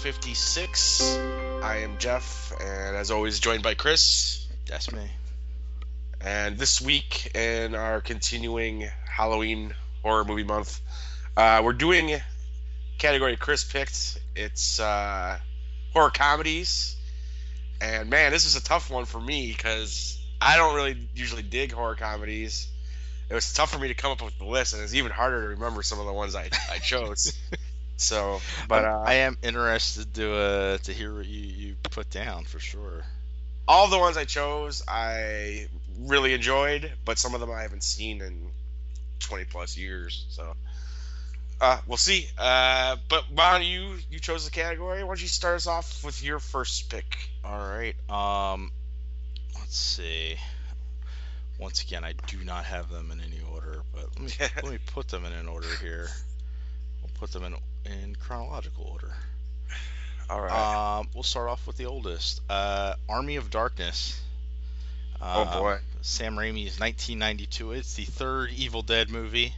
56. I am Jeff, and as always, joined by Chris. That's me. And this week, in our continuing Halloween horror movie month, we're doing a category Chris picked. It's horror comedies. And man, this is a tough one for me because I don't really usually dig horror comedies. It was tough for me to come up with the list, and it's even harder to remember some of the ones I chose. So, but I am interested to hear what you put down for sure. all the ones I chose, I really enjoyed, but some of them I haven't seen in 20 plus years. So, we'll see. But Ron, you chose the category. Why don't you start us off with your first pick? All right. Let's see. Once again, I do not have them in any order, but let me put them in an order here. We'll put them in chronological order. All right. We'll start off with the oldest. Army of Darkness. Oh boy. Sam Raimi's 1992. It's the third Evil Dead movie.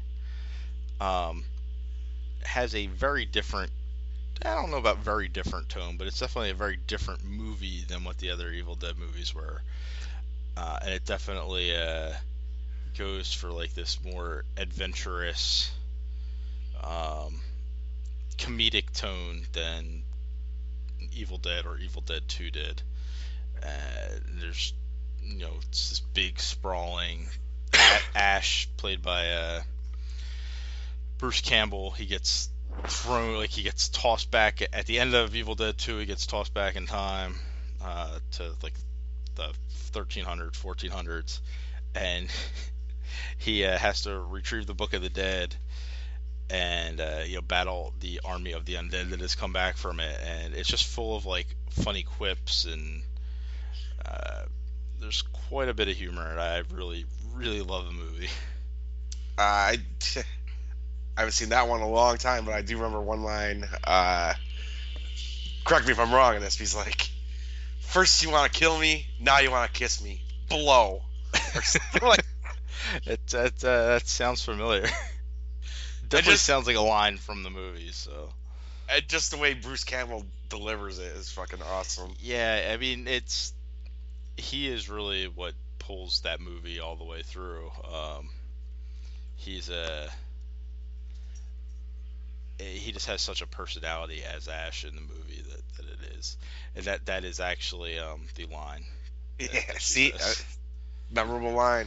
Has a very different, I don't know about very different tone, but it's definitely a very different movie than what the other Evil Dead movies were. And it definitely goes for like this more adventurous, comedic tone than Evil Dead or Evil Dead 2 did. There's, it's this big sprawling Ash, played by Bruce Campbell. He gets thrown, like he gets tossed back at the end of Evil Dead 2. He gets tossed back in time to like the 1300s, 1400s, and he has to retrieve the Book of the Dead and battle the army of the undead that has come back from it. And it's just full of like funny quips, and there's quite a bit of humor, and I really, really love the movie. I haven't seen that one in a long time, but I do remember one line. Correct me if I'm wrong in this. He's like, "First you want to kill me, now you want to kiss me. Blow." Or something like. That sounds familiar. Definitely sounds like a line from the movie. So. And just the way Bruce Campbell delivers it is fucking awesome. Yeah, I mean, he is really what pulls that movie all the way through. He just has such a personality as Ash in the movie that it is, and that is actually the line. Yeah, see, memorable line.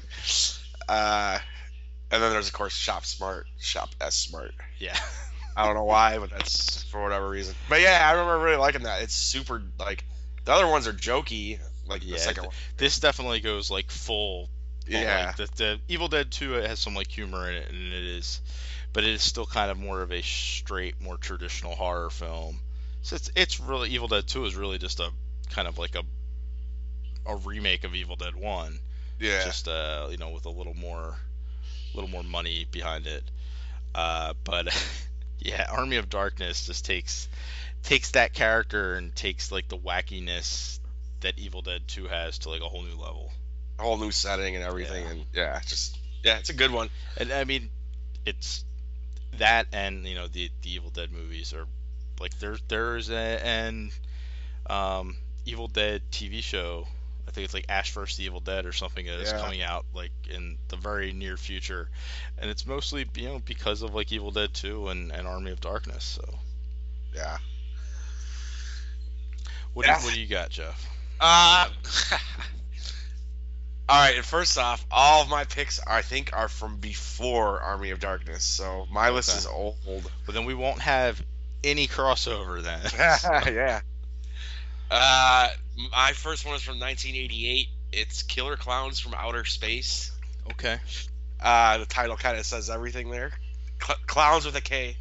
And then there's of course Shop S Smart. Yeah. I don't know why, but that's for whatever reason. But yeah, I remember really liking that. It's super, like, the other ones are jokey, like the second one. This definitely goes like full. Yeah. Like the Evil Dead 2, it has some like humor in it, but it is still kind of more of a straight, more traditional horror film. So it's really, Evil Dead 2 is really just a kind of like a remake of Evil Dead 1. Yeah. Just with a little more money behind it. But yeah, Army of Darkness just takes that character and takes like the wackiness that Evil Dead 2 has to like a whole new level. A whole new setting and everything, and it's a good one. And I mean, it's that, and the Evil Dead movies are like, there's an Evil Dead TV show. I think it's like Ash vs. the Evil Dead or something that is coming out like in the very near future, and it's mostly because of like Evil Dead 2 and Army of Darkness. So yeah. What do you got, Jeff? All right, and first off, all of my picks I think are from before Army of Darkness, so my list is old. But then we won't have any crossover then. Yeah. My first one is from 1988. It's Killer Clowns from Outer Space. Okay. The title kind of says everything there. Clowns with a K.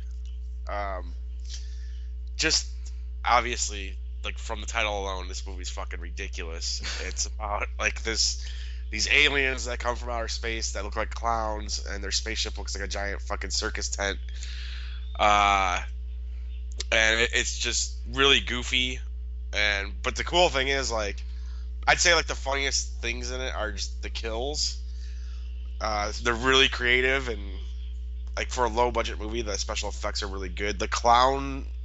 Just obviously, like, from the title alone, this movie's fucking ridiculous. It's about like these aliens that come from outer space that look like clowns, and their spaceship looks like a giant fucking circus tent. And it's just really goofy. But the cool thing is, like, I'd say like the funniest things in it are just the kills. They're really creative, and like for a low budget movie, the special effects are really good. The clown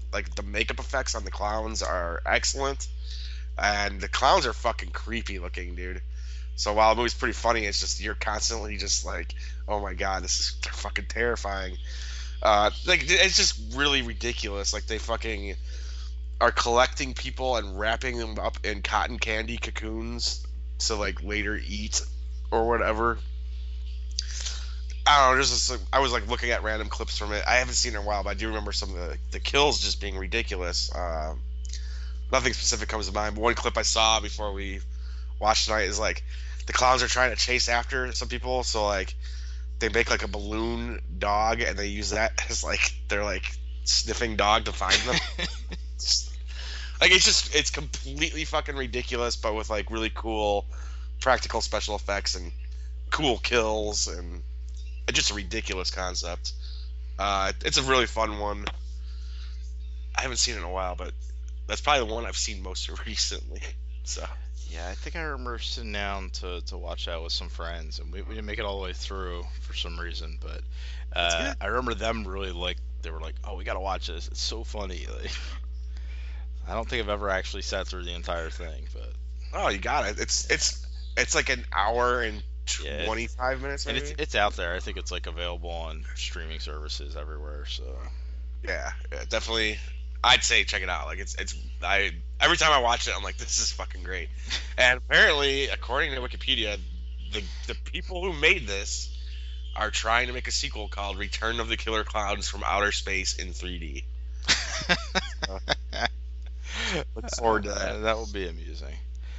like the makeup effects on the clowns are excellent, and the clowns are fucking creepy looking, dude. So while the movie's pretty funny, it's just you're constantly just like, oh my god, this is fucking terrifying. Like it's just really ridiculous. Like they fucking are collecting people and wrapping them up in cotton candy cocoons to like later eat or whatever. I don't know. Just like, I was like looking at random clips from it. I haven't seen it in a while, but I do remember some of the kills just being ridiculous. Nothing specific comes to mind. But one clip I saw before we watched tonight is like the clowns are trying to chase after some people, so like they make like a balloon dog and they use that as like their like sniffing dog to find them. Like it's completely fucking ridiculous, but with like really cool practical special effects and cool kills and it's just a ridiculous concept. It's a really fun one. I haven't seen it in a while, but that's probably the one I've seen most recently. So Yeah, I think I remember sitting down to watch that with some friends, and we didn't make it all the way through for some reason, but it's good. I remember them really like they were like, "Oh, we gotta watch this. It's so funny." Like, I don't think I've ever actually sat through the entire thing, but Oh, you got it. It's like an hour and yeah, 25 minutes and maybe. it's out there. I think it's like available on streaming services everywhere. So Yeah, definitely. I'd say check it out. Like it's I every time I watch it, I'm like, this is fucking great. And apparently, according to Wikipedia, the people who made this are trying to make a sequel called Return of the Killer Clowns from Outer Space in 3D. So, look forward to that. that will be amusing.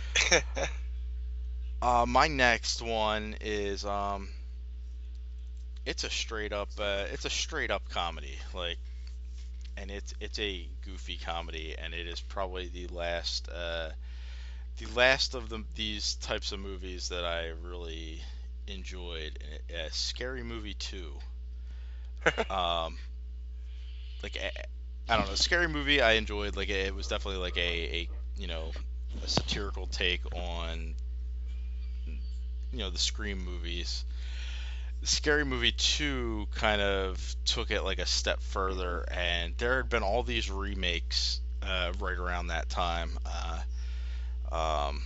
My next one is it's a straight up comedy, like, and it's a goofy comedy, and it is probably the last of these types of movies that I really enjoyed. Scary Movie 2. Um, like I don't know, Scary Movie I enjoyed. Like it was definitely like a you know a satirical take on the Scream movies. Scary Movie 2 kind of took it like a step further, and there had been all these remakes right around that time. Um,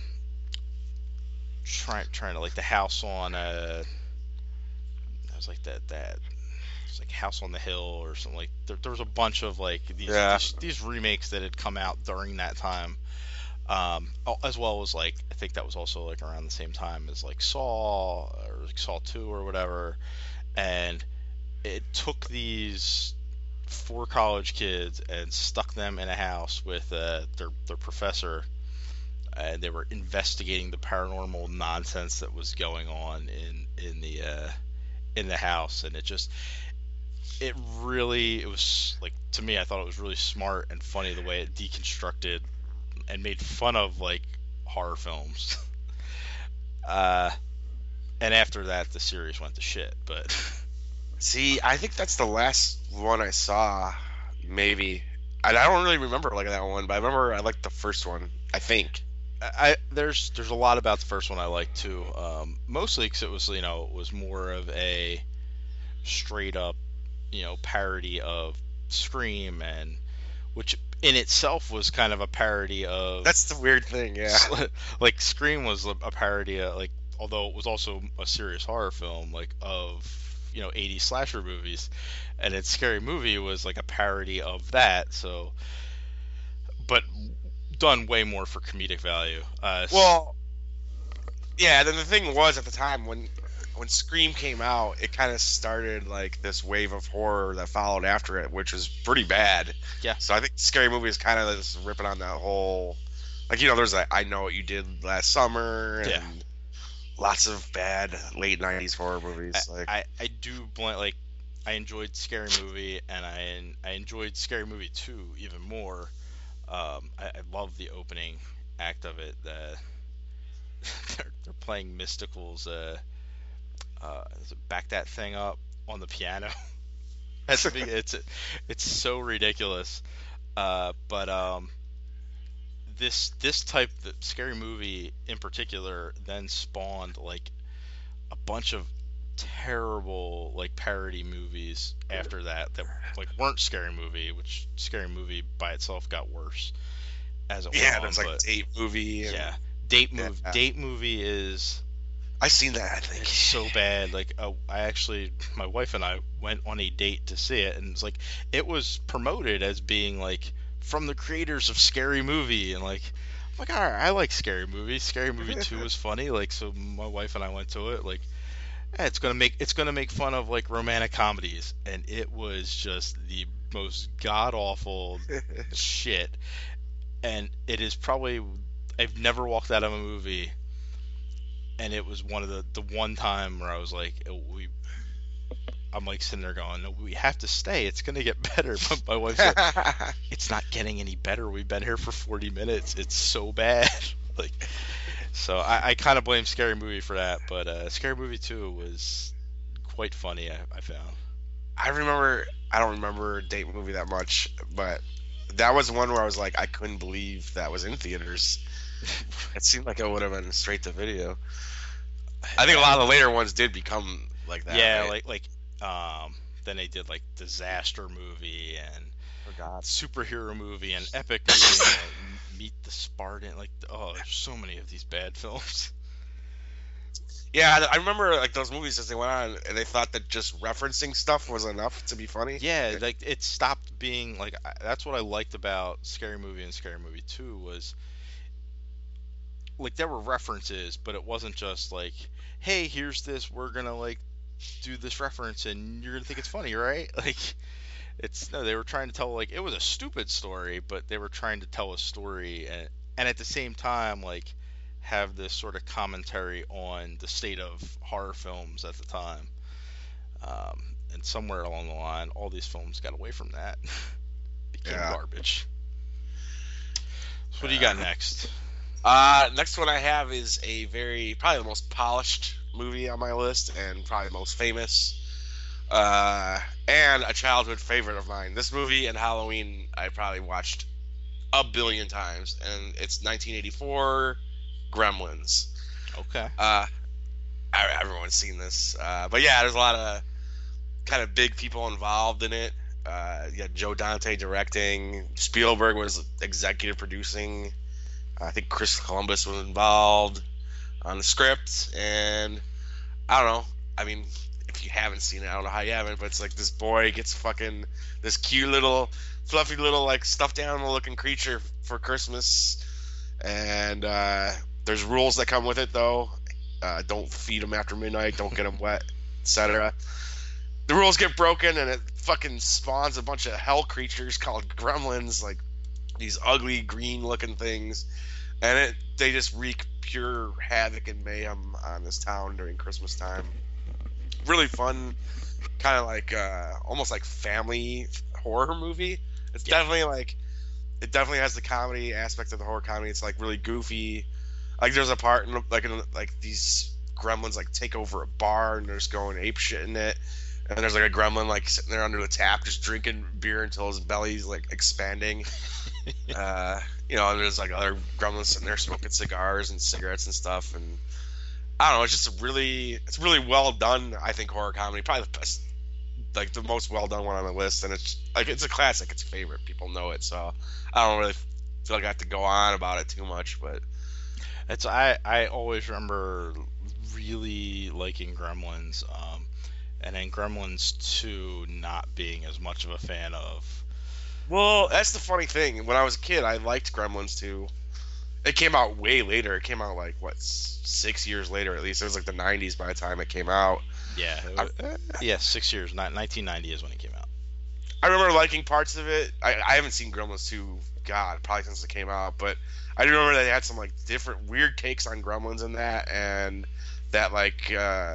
trying to like the house on it was like that it's like House on the Hill or something. Like there was a bunch of like Yeah. these remakes that had come out during that time, as well as like I think that was also like around the same time as like Saw or like Saw 2 or whatever, and it took these four college kids and stuck them in a house with their professor, and they were investigating the paranormal nonsense that was going on in the house, and it was like, to me, I thought it was really smart and funny the way it deconstructed and made fun of like horror films. uh and after that the series went to shit, but See, I think that's the last one I saw, maybe. And I don't really remember like that one, but I remember I liked the first one. I think. there's a lot about the first one I liked too, mostly because it was it was more of a straight up parody of Scream, and which in itself was kind of a parody of That's the weird thing, yeah. like Scream was a parody of, like, although it was also a serious horror film, like, of 80s slasher movies, and its Scary Movie was like a parody of that, so, but done way more for comedic value. Well, yeah. Then the thing was at the time when Scream came out, it kind of started like this wave of horror that followed after it, which was pretty bad. Yeah. So I think Scary Movie is kind of just ripping on that whole, like there's like I Know What You Did Last Summer and Yeah. lots of bad late '90s horror movies. Like I do like, I enjoyed Scary Movie, and I enjoyed Scary Movie 2 even more. I love the opening act of it. They're playing Mystical's Back That Thing Up on the piano. It's so ridiculous. But this type, the Scary Movie in particular, then spawned like a bunch of terrible like parody movies after that like weren't Scary Movie, which Scary Movie by itself got worse as it went Yeah, on. there's like But Date Movie and yeah, yeah, Date Movie is I seen that. I think it's so bad. Like I actually, my wife and I went on a date to see it, and it's like it was promoted as being like from the creators of Scary Movie, and like I'm like, all right, I like Scary Movie. Scary Movie 2 was funny. Like so, my wife and I went to it. Like it's gonna make fun of like romantic comedies, and it was just the most god awful shit. And it is probably I've never walked out of a movie, and it was one of the one time where I was like, I'm like sitting there going, no, we have to stay. It's gonna get better. But my wife's like, it's not getting any better. We've been here for 40 minutes. It's so bad. Like, so I kind of blame Scary Movie for that. But Scary Movie 2 was quite funny. I found. I don't remember Date Movie that much, but that was one where I was like, I couldn't believe that was in theaters. It seemed like it would have been straight to video. I think a lot of the later ones did become like that. Yeah, right? then they did like disaster movie and Oh God. superhero movie and epic movie and Meet the Spartan. Like, oh, there's so many of these bad films. Yeah, I remember like those movies as they went on, and they thought that just referencing stuff was enough to be funny. Yeah, like it stopped being like that's what I liked about Scary Movie and Scary Movie 2 was like there were references, but it wasn't just like, hey, here's this, we're gonna like do this reference and you're gonna think it's funny, right? Like it's no, they were trying to tell like it was a stupid story, but they were trying to tell a story and at the same time like have this sort of commentary on the state of horror films at the time. And somewhere along the line, all these films got away from that, became garbage. So what do you got next? Next one I have is probably the most polished movie on my list, and probably the most famous, and a childhood favorite of mine. This movie and Halloween I probably watched a billion times, and it's 1984 Gremlins. Okay. Everyone's seen this, but yeah, there's a lot of kind of big people involved in it. Yeah, Joe Dante directing, Spielberg was executive producing. I think Chris Columbus was involved on the script, and I don't know. I mean, if you haven't seen it, I don't know how you haven't, but it's like this boy gets fucking this cute little, fluffy little like stuffed animal looking creature for Christmas, and there's rules that come with it though. Don't feed him after midnight. Don't get him wet, etc. The rules get broken, and it fucking spawns a bunch of hell creatures called gremlins, like these ugly green-looking things, and they just wreak pure havoc and mayhem on this town during Christmas time. Really fun, kind of like almost like family horror movie. It's definitely like it definitely has the comedy aspect of the horror comedy. It's like really goofy. Like there's a part in like these gremlins like take over a bar and they're just going ape shit in it. And there's like a gremlin like sitting there under the tap just drinking beer until his belly's like expanding. And there's like other gremlins sitting there smoking cigars and cigarettes and stuff. And I don't know, it's really well done. I think horror comedy, probably the best, like the most well done one on the list. And it's a classic. It's a favorite. People know it, so I don't really feel like I have to go on about it too much. But I always remember really liking Gremlins. And then Gremlins 2 not being as much of a fan of. Well, that's the funny thing. When I was a kid, I liked Gremlins 2. It came out way later. It came out like 6 years later at least. It was like the 90s by the time it came out. Yeah, 6 years. 1990 is when it came out. I remember liking parts of it. I haven't seen Gremlins 2, God, probably since it came out. But I do remember they had some like different weird takes on Gremlins in that, and that like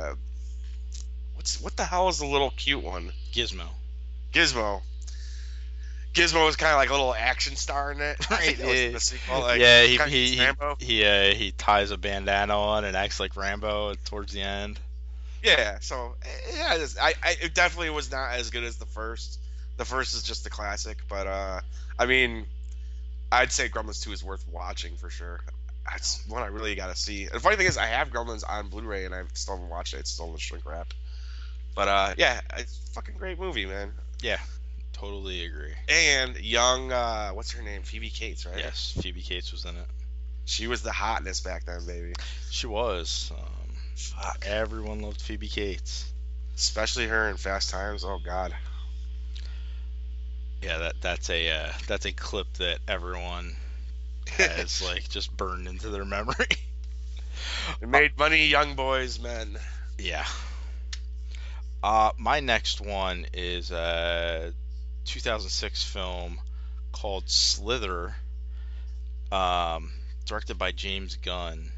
what the hell is the little cute one? Gizmo. Gizmo was kind of like a little action star in it. Right. The sequel. Like, yeah, he ties a bandana on and acts like Rambo towards the end. Yeah, so yeah, it definitely was not as good as the first. The first is just the classic, but I mean, I'd say Gremlins 2 is worth watching for sure. That's one I really got to see. And the funny thing is, I have Gremlins on Blu-ray and I still haven't watched it. It's still in the shrink wrap. But yeah, it's a fucking great movie, man. Yeah, totally agree. And young, what's her name? Phoebe Cates, right? Yes, Phoebe Cates was in it. She was the hotness back then, baby. She was. Fuck. Everyone loved Phoebe Cates. Especially her in Fast Times. Oh God. Yeah, that's a clip that everyone has like just burned into their memory. It made money, young boys, men. Yeah. My next one is a 2006 film called Slither, directed by James Gunn.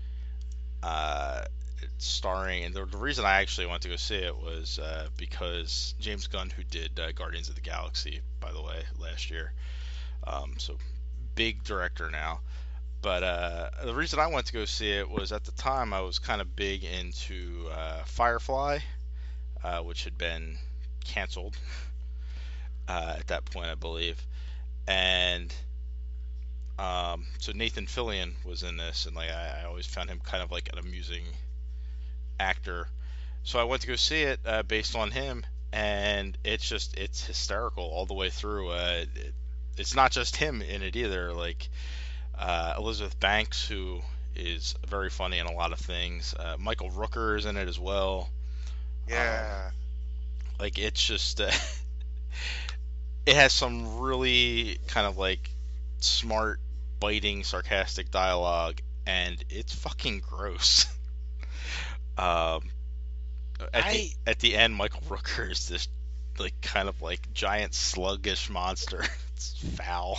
Starring, and the reason I actually went to go see it was because James Gunn, who did Guardians of the Galaxy, by the way, last year, so big director now. But the reason I went to go see it was at the time I was kind of big into Firefly, which had been canceled at that point, I believe, and so Nathan Fillion was in this, and like I always found him kind of like an amusing actor. So I went to go see it based on him, and it's hysterical all the way through. It's not just him in it either. Like Elizabeth Banks, who is very funny in a lot of things. Michael Rooker is in it as well. Yeah. Like it's just it has some really kind of like smart, biting, sarcastic dialogue, and it's fucking gross. Um, at the end, Michael Rooker is this like kind of like giant sluggish monster. It's foul.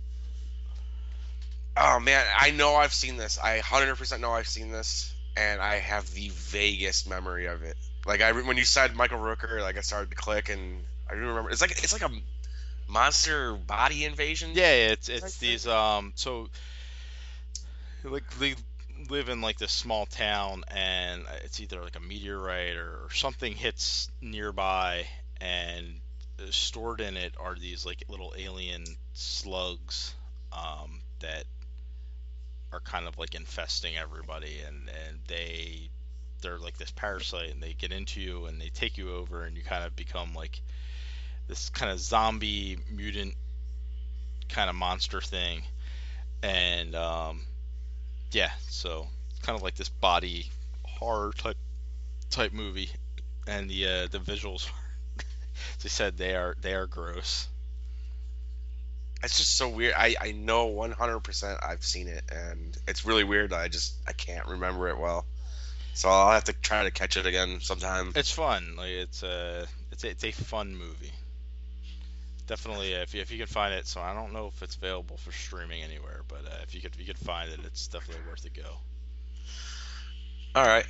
Oh man, I know I've seen this. I 100% know I've seen this, and I have the vaguest memory of it. Like when you said Michael Rooker, like I started to click, and I do remember. It's like a monster body invasion. Yeah, it's these so like they live in like this small town, and it's either like a meteorite or something hits nearby, and stored in it are these like little alien slugs that are kind of like infesting everybody, and they're like this parasite, and they get into you and they take you over, and you kind of become like this kind of zombie mutant kind of monster thing. And yeah, so kind of like this body horror type movie, and the visuals, as I said, they are gross. It's just so weird. I know 100% I've seen it, and it's really weird that I can't remember it well. So I'll have to try to catch it again sometime. It's fun. Like it's a fun movie. Definitely, if you can find it. So I don't know if it's available for streaming anywhere, but if you could find it, it's definitely worth a go. All right.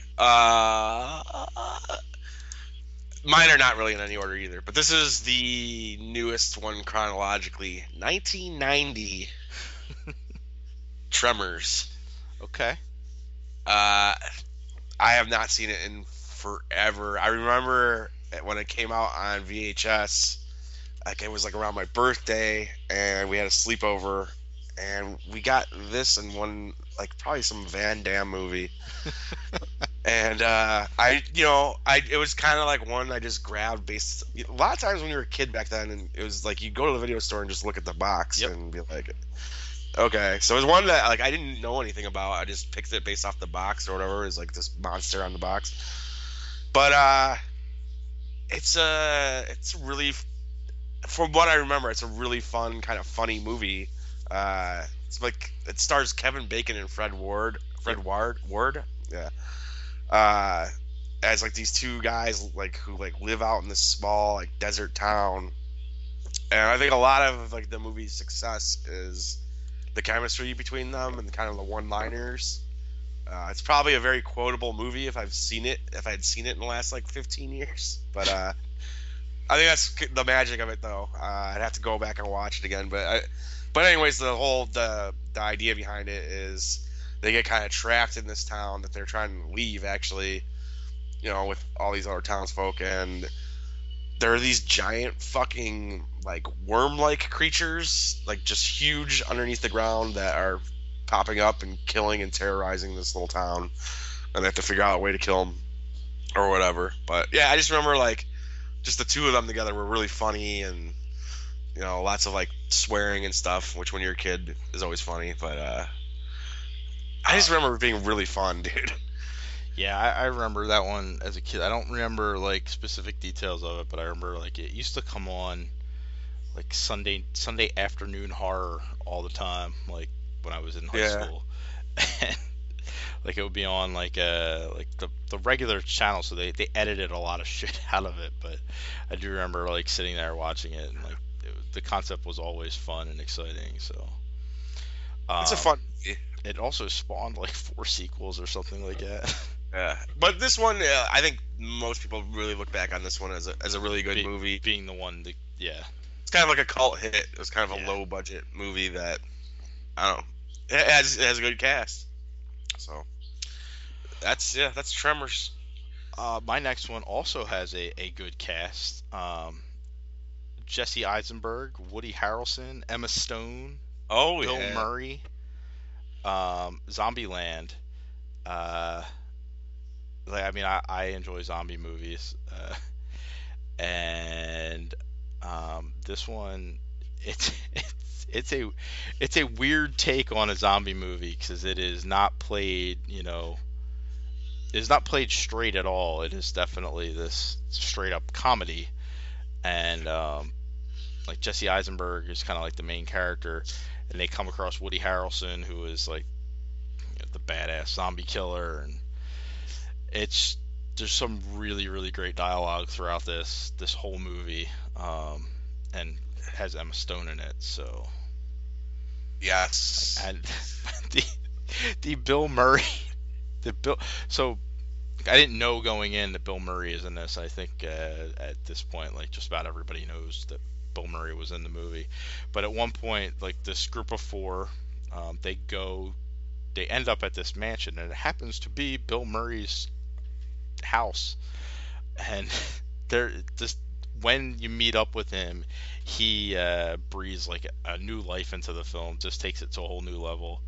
Mine are not really in any order either, but this is the newest one chronologically. 1990 Tremors. Okay. I have not seen it in forever. I remember when it came out on VHS, like it was like around my birthday, and we had a sleepover, and we got this and one, like probably some Van Damme movie. And it was kind of like one I just grabbed based. A lot of times when you were a kid back then, and it was like you go to the video store and just look at the box and be like, okay. So it was one that like I didn't know anything about. I just picked it based off the box or whatever. It's like this monster on the box. But it's really, from what I remember, it's a really fun kind of funny movie. It's like it stars Kevin Bacon and Fred Ward. Yeah. As like these two guys like who like live out in this small like desert town, and I think a lot of like the movie's success is the chemistry between them and kind of the one-liners. It's probably a very quotable movie if I'd seen it in the last like 15 years, but I think that's the magic of it though. I'd have to go back and watch it again, but anyways, the idea behind it is they get kind of trapped in this town that they're trying to leave, actually, with all these other townsfolk, and there are these giant fucking like worm-like creatures, like just huge underneath the ground, that are popping up and killing and terrorizing this little town, and they have to figure out a way to kill them. or whatever. But yeah, I just remember like just the two of them together were really funny, and lots of like swearing and stuff, which when you're a kid is always funny. But I just Uh, remember it being really fun, dude. yeah, I remember that one as a kid. I don't remember like specific details of it, but I remember like it used to come on like Sunday afternoon horror all the time, like when I was in high Yeah, school. And like it would be on like the regular channel, so they edited a lot of shit out of it. But I do remember like sitting there watching it, and like the concept was always fun and exciting. So it's a um, fun movie. it also spawned like four sequels or something like that. Yeah, but this one, I think most people really look back on this one as a really good movie. Being the one that, yeah, It's kind of like a cult hit. It was kind of a yeah. low budget movie that I don't know. It has a good cast. So that's Tremors. My next one also has a good cast. Jesse Eisenberg, Woody Harrelson, Emma Stone, Oh Bill yeah. Murray, Zombieland. Uh, like, I mean, I enjoy zombie movies, and this one, it's it's a it's a weird take on a zombie movie because it is not played, it is not played straight at all. It is definitely this straight up comedy, and like Jesse Eisenberg is kind of like the main character, and they come across Woody Harrelson, who is like the badass zombie killer, and it's there's some really great dialogue throughout this whole movie, and has Emma Stone in it. So Yes. and the the Bill Murray the Bill so I didn't know going in that Bill Murray is in this. I think at this point, like just about everybody knows that Bill Murray was in the movie. But at one point, like this group of four, they they end up at this mansion, and it happens to be Bill Murray's house. And they're just when you meet up with him, he breathes like a new life into the film, just takes it to a whole new level.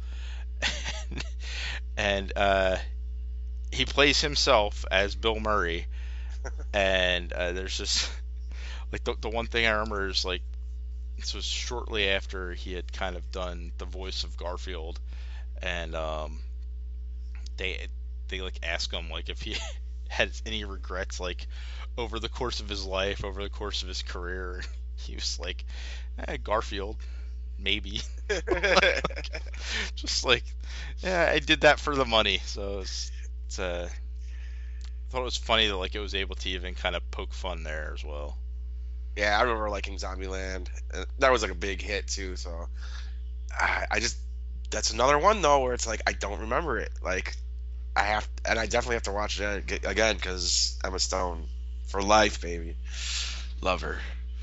And he plays himself as Bill Murray, and there's just like the one thing I remember is like this was shortly after he had kind of done the voice of Garfield, and they they like ask him like if he had any regrets like over the course of his life, over the course of his career. He was like, Garfield, maybe. Just like, yeah, I did that for the money. So I thought it was funny that like it was able to even kind of poke fun there as well. Yeah, I remember liking Zombieland. That was like a big hit too. So I just that's another one though where it's like I don't remember it. Like I definitely have to watch it again because Emma Stone for life, baby. Love her.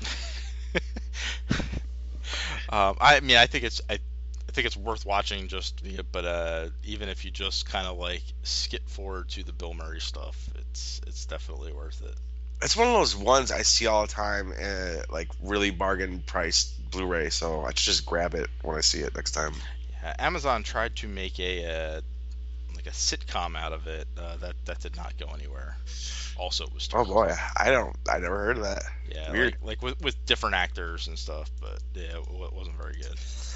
I mean, I think it's worth watching just, but even if you just kind of like skip forward to the Bill Murray stuff, it's definitely worth it. It's one of those ones I see all the time, like really bargain priced Blu-ray. So I should just grab it when I see it next time. Yeah, Amazon tried to make like a sitcom out of it. That did not go anywhere. Also, it was Oh terrible. boy, I never heard of that. Yeah, Weird. like with different actors and stuff, but yeah, it wasn't very good.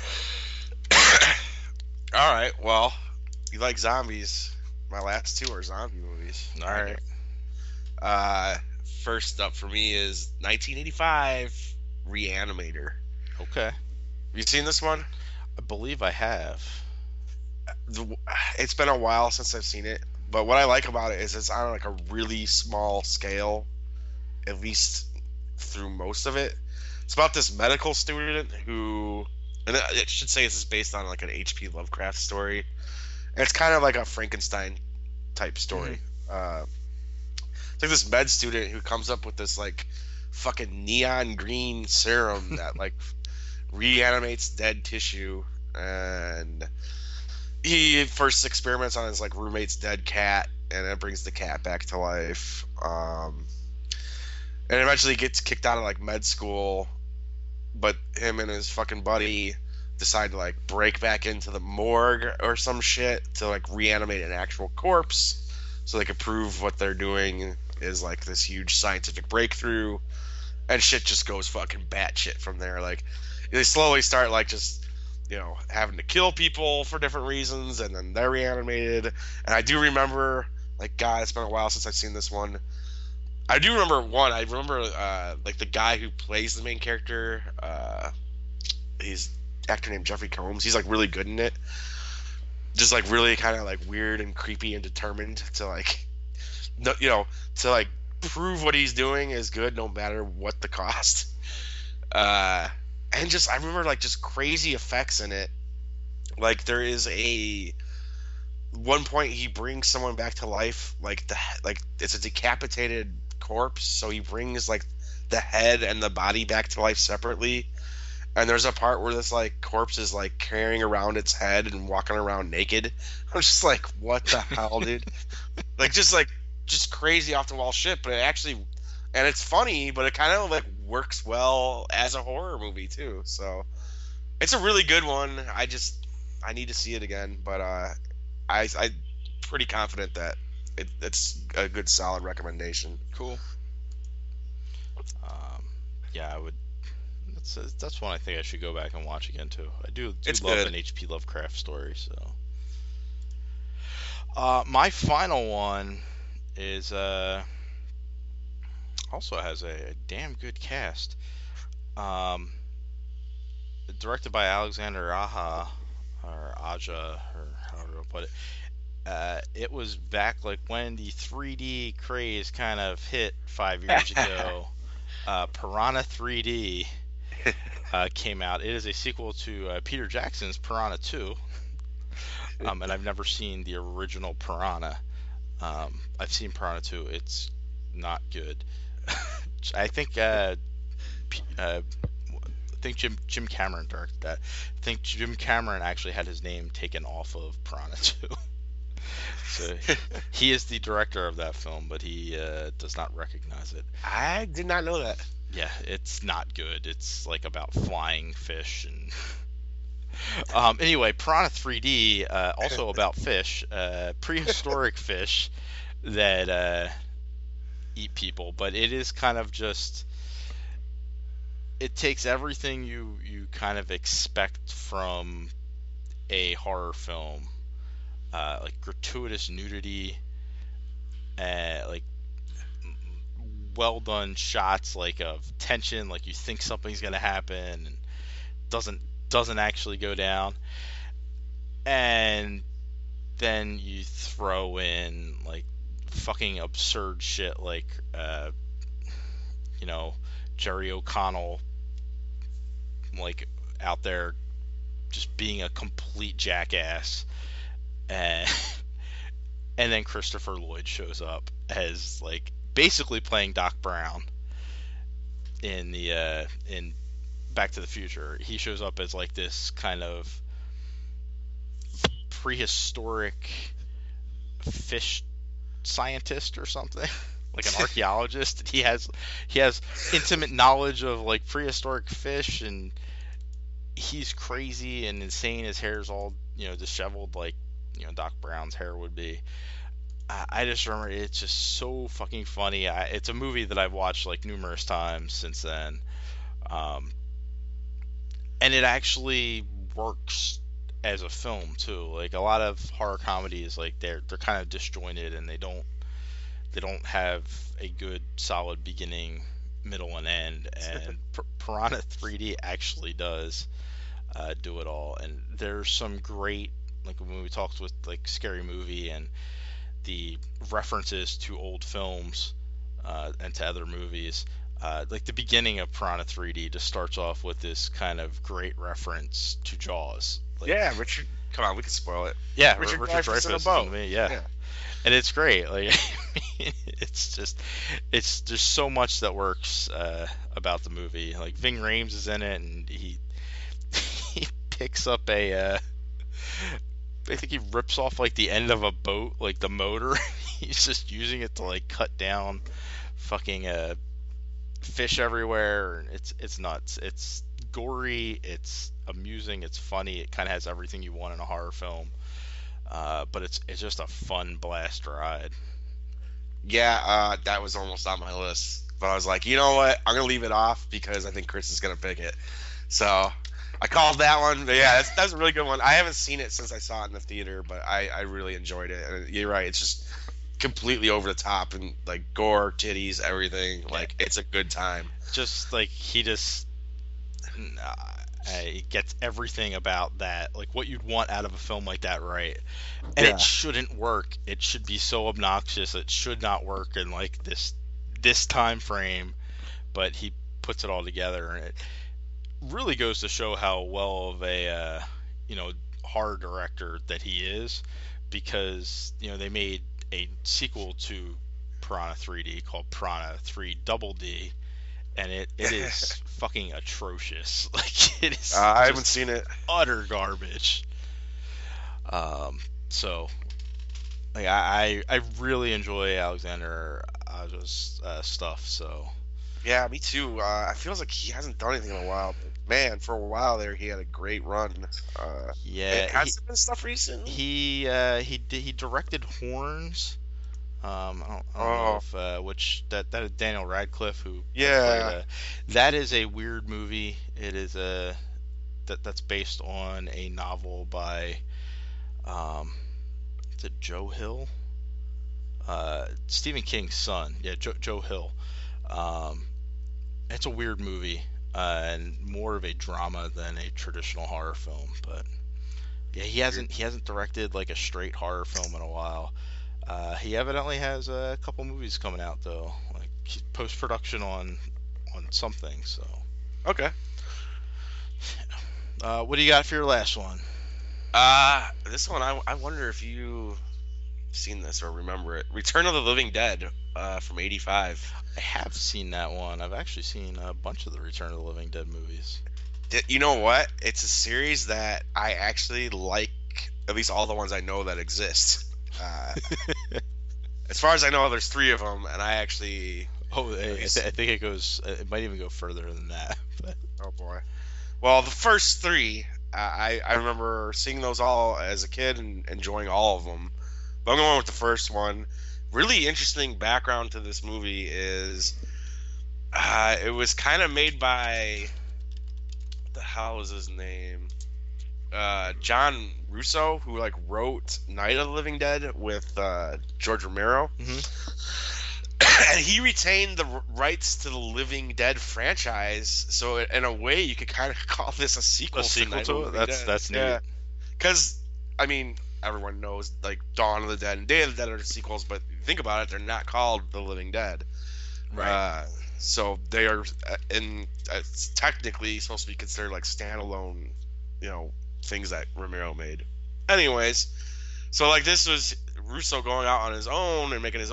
All right, well, you like zombies. My last two are zombie movies. All All right. right. Uh, First up for me is 1985 Reanimator. Okay. Have you seen this one? I believe I have. The- It's been a while since I've seen it, but what I like about it is it's on like a really small scale, at least through most of it. It's about this medical student who, and it should say this is based on like an H.P. Lovecraft story. And it's kind of like a Frankenstein type Hmm. story. It's like this med student who comes up with this like fucking neon green serum that like reanimates dead tissue, and he first experiments on his like roommate's dead cat, and it brings the cat back to life. And eventually gets kicked out of like med school, but him and his fucking buddy decide to like break back into the morgue or some shit to like reanimate an actual corpse so they could prove what they're doing is like this huge scientific breakthrough, and shit just goes fucking batshit from there. Like they slowly start like just having to kill people for different reasons, and then they're reanimated. And I do remember, like, God, it's been a while since I've seen this one. I do remember one. I remember like the guy who plays the main character. He's actor named Jeffrey Combs. He's like really good in it. Just like really kind of like weird and creepy and determined to like, no, to like prove what he's doing is good no matter what the cost. Uh, and just I remember like just crazy effects in it. Like there is a one point he brings someone back to life, like it's a decapitated corpse, so he brings like the head and the body back to life separately. And there's a part where this like corpse is like carrying around its head and walking around naked. I'm just like, what the hell, dude? Just crazy off the wall shit. But it actually, and it's funny, but it kind of like works well as a horror movie too. So it's a really good one. I need to see it again, but I'm pretty confident that it's a good solid recommendation. Cool. Yeah, I would. That's one I think I should go back and watch again too. I do It's love good. an H.P. Lovecraft story. So, my final one is also has a damn good cast. Um, Directed by Alexander Aja or Aja or however you put it. It was back like when the 3D craze kind of hit 5 years ago. Piranha 3D came out. It is a sequel to Peter Jackson's Piranha 2, and I've never seen the original Piranha. I've seen Piranha 2. It's not good. I think Jim Cameron directed that. I think Jim Cameron actually had his name taken off of Piranha 2. So he is the director of that film, but he does not recognize it. I did not know that. Yeah, it's not good. It's like about flying fish and anyway, Piranha 3D also about fish, prehistoric fish that eat people, but it is kind of just it takes everything you kind of expect from a horror film, like gratuitous nudity, like well done shots like of tension, like you think something's gonna happen and doesn't actually go down, and then you throw in like fucking absurd shit like Jerry O'Connell like out there just being a complete jackass, and and then Christopher Lloyd shows up as like basically playing Doc Brown in Back to the Future. He shows up as like this kind of prehistoric fish scientist or something, like an archaeologist. He has intimate knowledge of like prehistoric fish, and he's crazy and insane. His hair's all disheveled like Doc Brown's hair would be. I just remember it's just so fucking funny. It's a movie that I've watched like numerous times since then, and it actually works as a film too. Like a lot of horror comedies, like they're kind of disjointed and they don't have a good solid beginning, middle, and end. And Piranha 3D actually does do it all. And there's some great, like when we talked with like Scary Movie and the references to old films and to other movies. Like the beginning of Piranha 3D just starts off with this kind of great reference to Jaws. Like, Yeah, Richard. Come on, we can spoil it. yeah, Richard Richard Dreyfuss in a Dreyfuss is boat. in the yeah. And it's great. Like, I mean, it's just so much that works about the movie. Like Ving Rhames is in it, and he picks up I think he rips off like the end of a boat, like the motor. He's just using it to like cut down fucking fish everywhere. It's nuts. It's gory. It's amusing. It's funny. It kind of has everything you want in a horror film. But it's just a fun blast ride. Yeah, that was almost on my list, but I was like, you know what? I'm gonna leave it off because I think Chris is gonna pick it. So I called that one. But yeah, that's a really good one. I haven't seen it since I saw it in the theater, but I really enjoyed it. And you're right, it's just completely over the top and like gore, titties, everything. Yeah, Like it's a good time. just like he gets everything about that, like what you'd want out of a film like that, right? And it Yeah. shouldn't work. It should be so obnoxious. It should not work in like this time frame, but he puts it all together, and it really goes to show how well of a you know horror director that he is, because they made a sequel to Piranha 3D called Piranha 3 Double D, and it is fucking atrocious. Like it is I haven't just seen it. utter garbage. So like I really enjoy Alexander Aja's stuff. So Yeah, me too. I feels like he hasn't done anything in a while. But man, for a while there, he had a great run. yeah, Has there been stuff recently? he directed Horns. I don't know Oh, if that is Daniel Radcliffe who played yeah. that is a weird movie. It is that's based on a novel by um is it Joe Hill? Stephen King's son. Yeah, Joe Hill. Um, it's a weird movie, and more of a drama than a traditional horror film. But yeah, he hasn't directed like a straight horror film in a while. He evidently has a couple movies coming out though, like post production on something. So, Okay. what do you got for your last one? This one, I wonder if you seen this or remember it. Return of the Living Dead, from '85. I have seen that one. I've actually seen a bunch of the Return of the Living Dead movies. You know what? It's a series that I actually like, at least all the ones I know that exist. Uh, as far as I know, there's three of them, and I actually Oh, at I least. think it goes. It might even go further than that. But Oh boy. Well, the first three, I remember seeing those all as a kid and enjoying all of them. But I'm going with the first one. Really interesting background to this movie is it was kind of made by what the hell is his name? John Russo, who like wrote Night of the Living Dead with George Romero, hmm and he retained the rights to the Living Dead franchise. So in a way, you could kind of call this a a sequel to sequel Night of the to it. Living Dead. That's neat. Yeah, because I mean, everyone knows like Dawn of the Dead and Day of the Dead are the sequels, but think about it, they're not called the Living Dead. Right. Uh, so they are, and it's technically supposed to be considered like standalone, you know, things that Romero made. Anyways, so like this was Russo going out on his own and making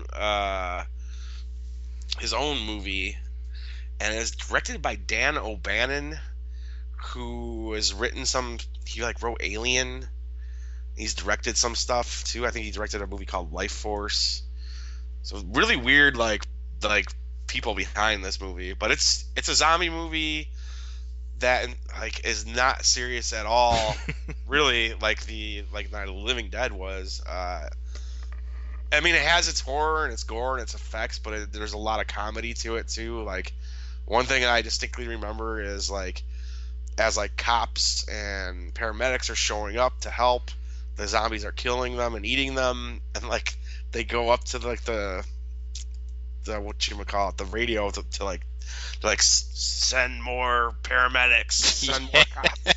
his own movie, and it's directed by Dan O'Bannon, who has written some. He like wrote Alien. He's directed some stuff too. I think he directed a movie called Life Force. So really weird, like people behind this movie, but it's a zombie movie that like is not serious at all. Really, like Night of the Living Dead was. I mean, it has its horror and its gore and its effects, but there's a lot of comedy to it too. Like one thing I distinctly remember is like as like cops and paramedics are showing up to help, the zombies are killing them and eating them, and like they go up to like the what you call it, the radio to like send more paramedics, send more cops,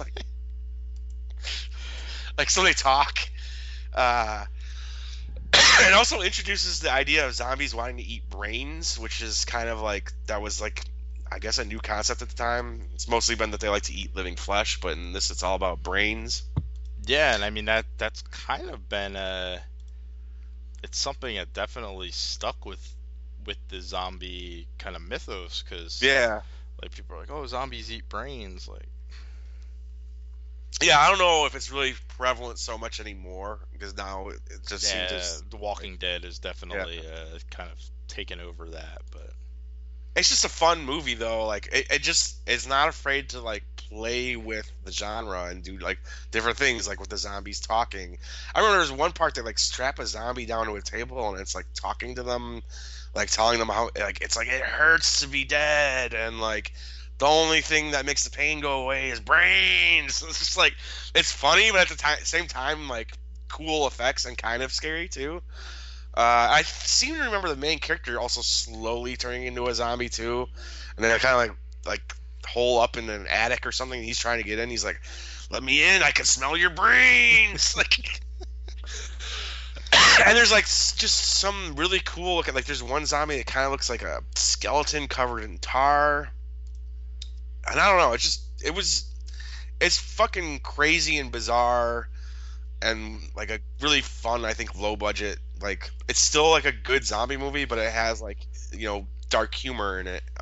like so they talk. Uh, it also introduces the idea of zombies wanting to eat brains, which is kind of like that was like I guess a new concept at the time. It's mostly been that they like to eat living flesh, but in this it's all about brains. Yeah, and I mean that's kind of been it's something that definitely stuck with the zombie kind of mythos, because Yeah. like people are like, oh, zombies eat brains, like Yeah, I don't know if it's really prevalent so much anymore because now it just seems yeah, as The like Walking Dead is yeah. definitely kind of taken over that, but it's just a fun movie though. Like it just it's not afraid to like play with the genre and do like different things, like with the zombies talking. I remember there's one part that like strap a zombie down to a table and it's like talking to them, like telling them how like it's like it hurts to be dead and like the only thing that makes the pain go away is brains. It's just like it's funny, but at the same time like cool effects and kind of scary too. I seem to remember the main character also slowly turning into a zombie too, and then kind of like hole up in an attic or something. He's trying to get in. He's like, "Let me in! I can smell your brains!" Like, and there's like just some really cool looking. Like, there's one zombie that kind of looks like a skeleton covered in tar, and I don't know. It's fucking crazy and bizarre and like a really fun, I think, low budget. Like it's still like a good zombie movie, but it has like dark humor in it.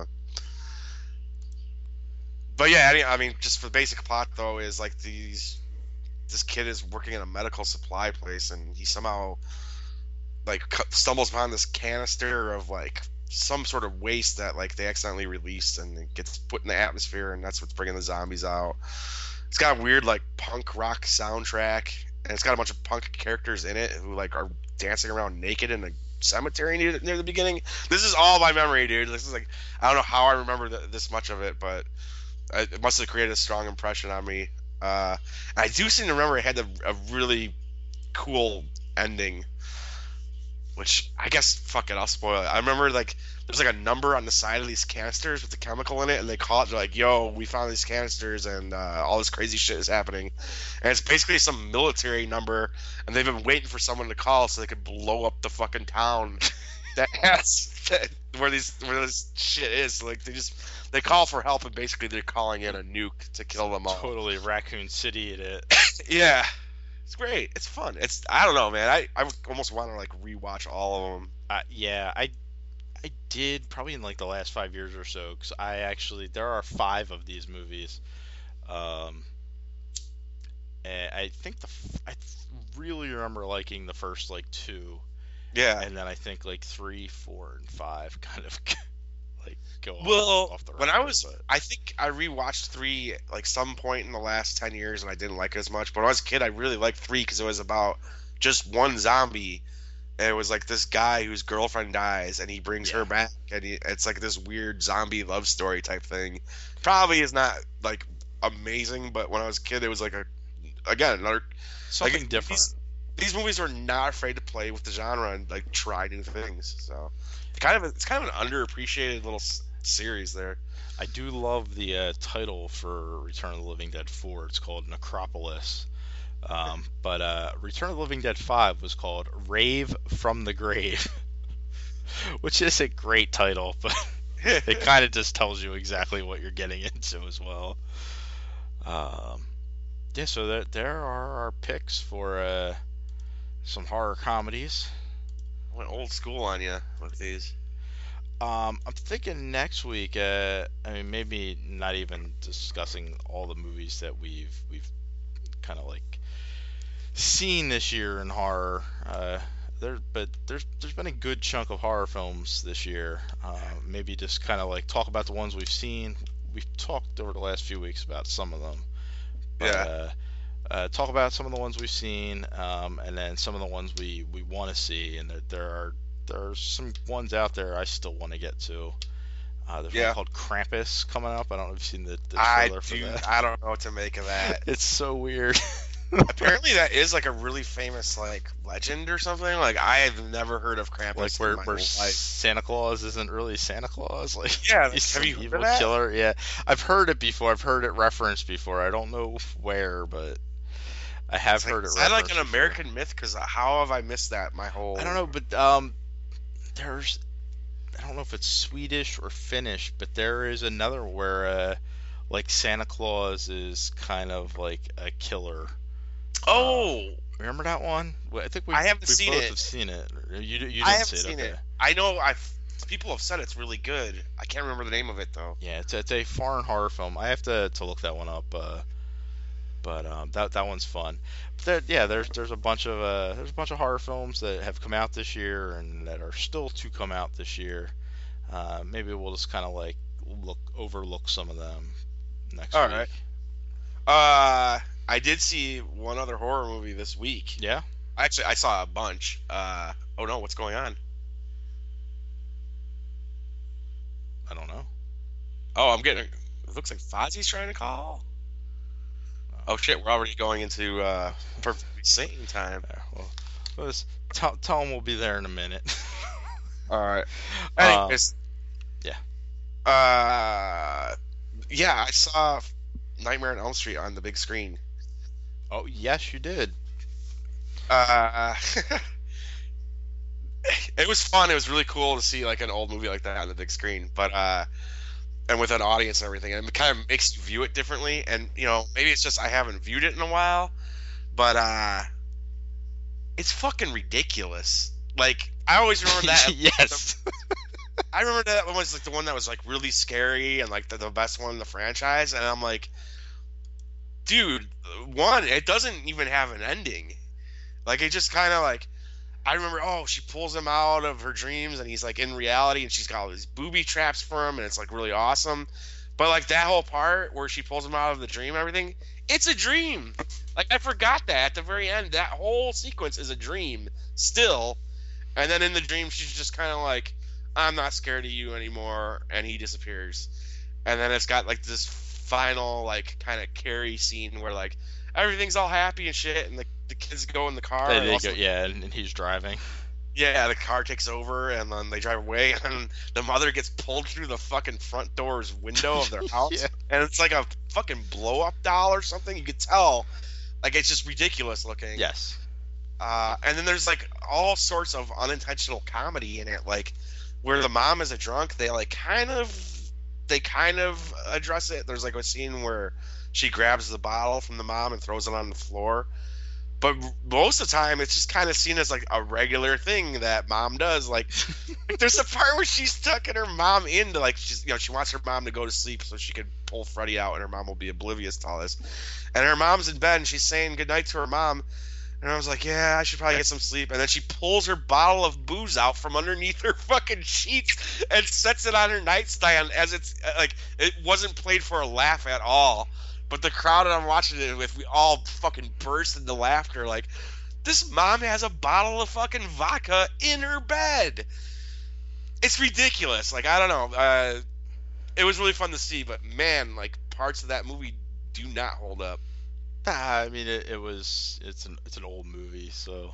But yeah, I mean, just for the basic plot though, is like this kid is working in a medical supply place, and he somehow like stumbles upon this canister of like some sort of waste that like they accidentally released, and it gets put in the atmosphere, and that's what's bringing the zombies out. It's got a weird like punk rock soundtrack, and it's got a bunch of punk characters in it who like are dancing around naked in a cemetery near the beginning. This is all by memory, dude. This is like I don't know how I remember this much of it, but it must have created a strong impression on me. I do seem to remember it had a really cool ending, which I guess fuck it, I'll spoil it. I remember like there's like a number on the side of these canisters with the chemical in it, and they call it. They're like, "Yo, we found these canisters, and all this crazy shit is happening." And it's basically some military number, and they've been waiting for someone to call so they could blow up the fucking town that has where this shit is. Like they call for help, and basically they're calling in a nuke to kill them all. Totally Raccoon City in it. Yeah. It's great. It's fun. I don't know, man. I almost want to like rewatch all of them. Yeah, I did probably in like the last 5 years or so, because there are five of these movies. Um, and I think I really remember liking the first like two, Yeah. and then I think like three, four, and five kind of like go Well, off the when rocker. But I think I rewatched three like some point in the last 10 years, and I didn't like it as much. But when I was a kid, I really liked three because it was about just one zombie, and it was like this guy whose girlfriend dies, and he brings her yeah, back, and it's like this weird zombie love story type thing. Probably is not like amazing, but when I was a kid, it was like again another something like different. these movies are not afraid to play with the genre and like try new things. So it's kind of an underappreciated little series there. I do love the title for Return of the Living Dead 4. It's called Necropolis. But Return of the Living Dead 5 was called Rave from the Grave, which is a great title, but it kind of just tells you exactly what you're getting into as well. Um, yeah, so there are our picks for some horror comedies. Went old school on you with these. I'm thinking next week. I mean, maybe not even discussing all the movies that we've kind of like seen this year in horror. But there's been a good chunk of horror films this year. Maybe just kind of like talk about the ones we've seen. We've talked over the last few weeks about some of them, but Yeah, talk about some of the ones we've seen, and then some of the ones we want to see. And there are some ones out there I still want to get to. There's one yeah. called Krampus coming up. I don't know if you've seen the I trailer for do. that. I don't know what to make of that. It's so weird. Apparently, that is like a really famous like legend or something. Like I have never heard of Like Krampus in my where whole life. Santa Claus isn't really Santa Claus. Like Yeah, he's have some you heard evil of that? killer. Yeah, I've heard it before. I've heard it referenced before. I don't know where, but I have It's like, heard it is that like referenced an before. American myth? Because how have I missed that my I don't whole? know, but there's I don't know if it's Swedish or Finnish, but there is another where like Santa Claus is kind of like a killer. Um, Oh, Remember that one? Well, I think I haven't we seen both it. have seen it. You I didn't haven't see it, seen okay? it. I know people have said it's really good. I can't remember the name of it though. Yeah, it's a foreign horror film. I have to look that one up. But that one's fun. But yeah, there's a bunch of horror films that have come out this year and that are still to come out this year. Maybe we'll just kind of like overlook some of them next All week. right. I did see one other horror movie this week. Yeah. Actually, I saw a bunch. Oh no, what's going on? I don't know. Oh, I'm getting. It looks like Fozzie's trying to call. Oh shit, we're already going into perfectly sane time. Yeah, well, let's tell him we'll be there in a minute. All right. Um, Anyways, yeah. Yeah, I saw Nightmare on Elm Street on the big screen. Oh, yes, you did. It was fun. It was really cool to see like an old movie like that on the big screen, but and with an audience and everything, and it kind of makes you view it differently. And maybe it's just I haven't viewed it in a while, but it's fucking ridiculous. Like I always remember that. Yes. I remember that one was like the one that was like really scary and like the best one in the franchise, and I'm like, dude, one, it doesn't even have an ending. Like it just kind of like I remember, oh, she pulls him out of her dreams and he's like in reality and she's got all these booby traps for him and it's like really awesome. But like that whole part where she pulls him out of the dream and everything, it's a dream. Like I forgot that at the very end, that whole sequence is a dream still. And then in the dream, she's just kind of like, I'm not scared of you anymore. And he disappears. And then it's got like this final like kind of Carrie scene where like everything's all happy and shit and the kids go in the car. They go, yeah, and he's driving. Yeah, the car takes over, and then they drive away, and the mother gets pulled through the fucking front door's window of their house, Yeah. and it's like a fucking blow-up doll or something. You could tell, like it's just ridiculous looking. Yes. And then there's like all sorts of unintentional comedy in it, like where the mom is a drunk. They kind of address it. There's like a scene where she grabs the bottle from the mom and throws it on the floor. But most of the time, it's just kind of seen as like a regular thing that mom does. Like, there's a part where she's tucking her mom into like she wants her mom to go to sleep so she can pull Freddy out, and her mom will be oblivious to all this. And her mom's in bed, and she's saying goodnight to her mom. And I was like, yeah, I should probably get some sleep. And then she pulls her bottle of booze out from underneath her fucking sheets and sets it on her nightstand as it's like it wasn't played for a laugh at all. But the crowd that I'm watching it with, we all fucking burst into laughter. Like, this mom has a bottle of fucking vodka in her bed. It's ridiculous. Like, I don't know. It was really fun to see, but man, like parts of that movie do not hold up. I mean, it's an old movie, so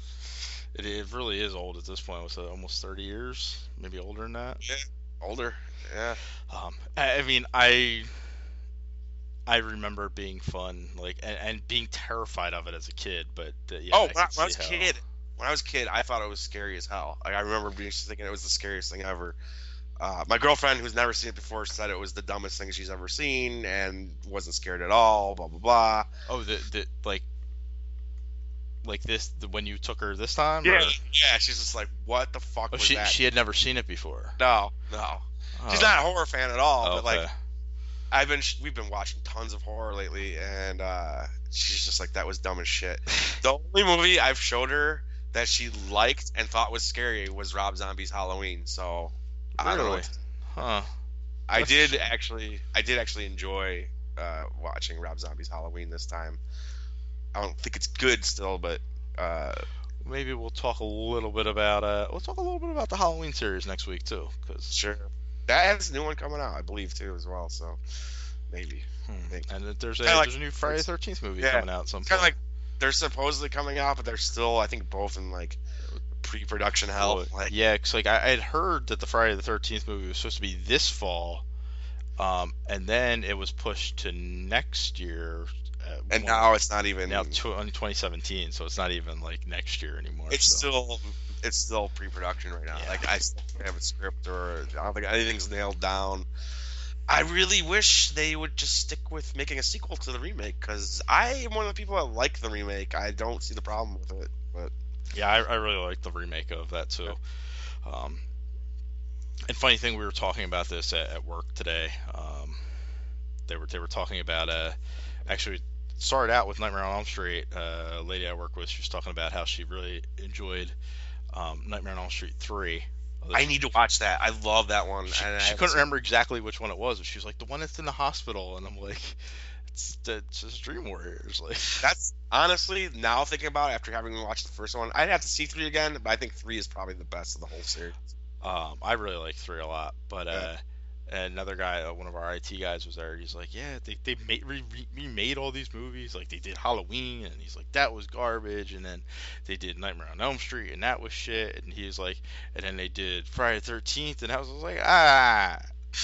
it really is old at this point. Was it almost 30 years? Maybe older than that? Yeah, older. Yeah. I mean, I remember it being fun, like, and being terrified of it as a kid. But yeah, Oh, I when I can was see a how. kid, I thought it was scary as hell. Like I remember thinking it was the scariest thing ever. My girlfriend, who's never seen it before, said it was the dumbest thing she's ever seen and wasn't scared at all. Blah blah blah. Oh, the like this when you took her this time? Yeah, Or? yeah. She's just like, what the fuck Oh, was she that? she had never seen it before. No. She's Oh. not a horror fan at all. Oh, But like, okay. we've been watching tons of horror lately, and she's just like, that was dumb as shit. The only movie I've showed her that she liked and thought was scary was Rob Zombie's Halloween. So I don't know. Really? Huh. I That's did a shame. actually enjoy watching Rob Zombie's Halloween this time. I don't think it's good still, but Maybe we'll talk a little bit about the Halloween series next week too, because sure. That has a new one coming out, I believe, too, as well. So maybe. and there's Kinda like- a new Friday the 13th movie Yeah. coming out at some Kind of point. like they're supposedly coming out, but they're still, I think, both in like pre-production hell. Well, Like, yeah, because like I had heard that the Friday the 13th movie was supposed to be this fall, and then it was pushed to next year. and now it's not even. Now on 2017, so it's not even like next year anymore. It's so. still pre-production right now. Yeah. Like I still don't have a script, or I don't think anything's nailed down. I really wish they would just stick with making a sequel to the remake, because I am one of the people that like the remake. I don't see the problem with it, but Yeah, I really like the remake of that too. And funny thing, we were talking about this at work today. They were talking about actually started out with Nightmare on Elm Street. A lady I work with, she was talking about how she really enjoyed Nightmare on Elm Street 3. I need to watch that. I love that one. She, And I she haven't couldn't seen remember exactly which one it was, but she was like, the one that's in the hospital, and I'm like, it's just Dream Warriors. Like, That's honestly, now thinking about it, after having watched the first one, I'd have to see 3 again, but I think 3 is probably the best of the whole series. I really like 3 a lot, but Yeah. another guy, one of our IT guys was there. He's like, yeah, they remade all these movies. Like they did Halloween, and he's like, that was garbage. And then they did Nightmare on Elm Street, and that was shit. And he was like, and then they did Friday the 13th, and I was like, ah.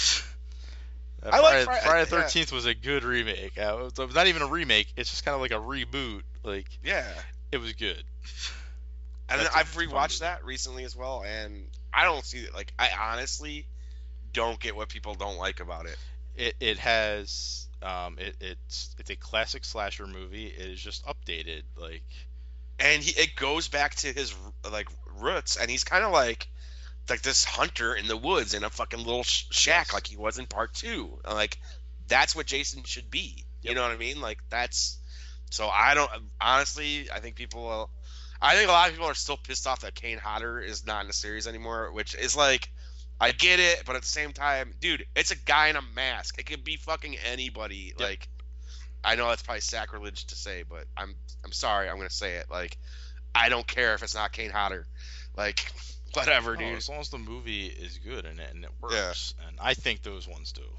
I like Friday the yeah. 13th was a good remake. It was not even a remake. It's just kind of like a reboot. Like Yeah. it was good. And then That's a I've fun rewatched movie. that recently as well, and I don't see it. Like, I honestly don't get what people don't like about it. It has it's a classic slasher movie. It is just updated. Like And it goes back to his like roots, and he's kind of like this hunter in the woods in a fucking little shack, yes, like he was in part 2. Like, that's what Jason should be. You yep. know what I mean? Like, that's so I don't honestly. I think people will. I think a lot of people are still pissed off that Kane Hodder is not in the series anymore, which is like, I get it, but at the same time, dude, it's a guy in a mask. It could be fucking anybody. Yep. Like, I know that's probably sacrilege to say, but I'm sorry, I'm gonna say it. Like, I don't care if it's not Kane Hodder. Like, whatever, No, dude. as long as the movie is good and it Yeah. works, and I think those ones do.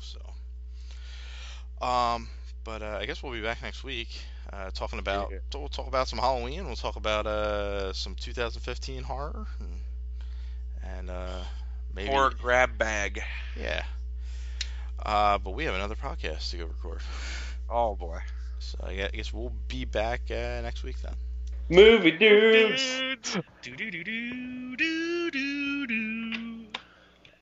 But I guess we'll be back next week, talking about. Yeah. We'll talk about some Halloween. We'll talk about some 2015 horror, and maybe Horror grab bag. yeah. But we have another podcast to go record, Oh boy. so I guess we'll be back next week then. Movie dudes. Do do do do do.